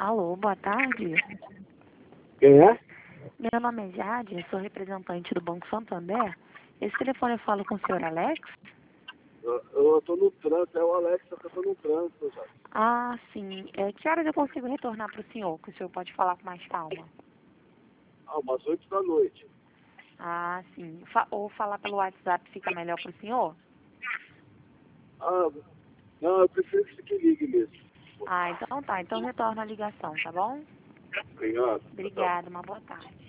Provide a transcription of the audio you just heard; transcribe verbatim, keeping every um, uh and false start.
Alô, boa tarde. Quem é? Meu nome é Jade, eu sou representante do Banco Santander. Esse telefone eu falo com o senhor Alex? Eu, eu tô no trânsito, é o Alex, só que eu tô no trânsito, já. Ah, sim. É, que horas eu consigo retornar para o senhor, que o senhor pode falar com mais calma? Ah, umas oito da noite. Ah, sim. Fa- ou falar pelo WhatsApp fica melhor para o senhor? Ah, não, eu prefiro que você que ligue mesmo. Ah, então tá. Então retorna a ligação, tá bom? Obrigado. Tchau. Obrigada, uma boa tarde.